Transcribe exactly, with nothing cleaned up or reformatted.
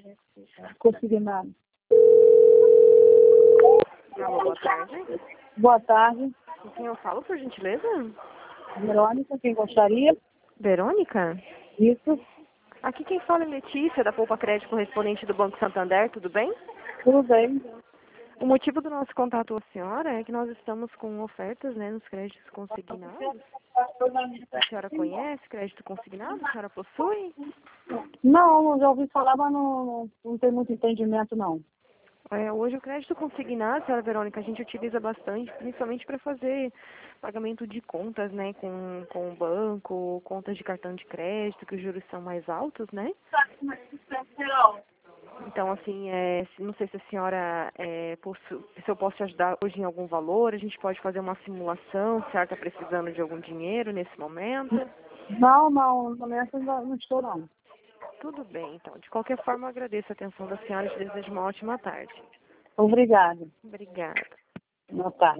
Consignado. Alô, boa tarde. Boa tarde. Com quem eu falo, por gentileza? Verônica, quem gostaria? Verônica? Isso, Aqui quem fala é Letícia, da Poupa Crédito correspondente do Banco Santander, tudo bem? tudo bem. O motivo do nosso contato à senhora é que nós estamos com ofertas, né, nos créditos consignados. A senhora conhece crédito consignado? A senhora possui? Não, já ouvi falar, mas não, não, não tem muito entendimento, não. É, hoje o crédito consignado, senhora Verônica, a gente utiliza bastante, principalmente para fazer pagamento de contas, né, com, com o banco, contas de cartão de crédito, que os juros são mais altos, né? Então, assim, é, se- não sei se a senhora, é, possu- se eu posso te ajudar hoje em algum valor, a gente pode fazer uma simulação, se a senhora está precisando de algum dinheiro nesse momento. Não, não, no momento não, não estou, não. Tudo bem, então. De qualquer forma, eu agradeço a atenção da senhora e te desejo uma ótima tarde. Obrigada. Obrigada. Boa tarde.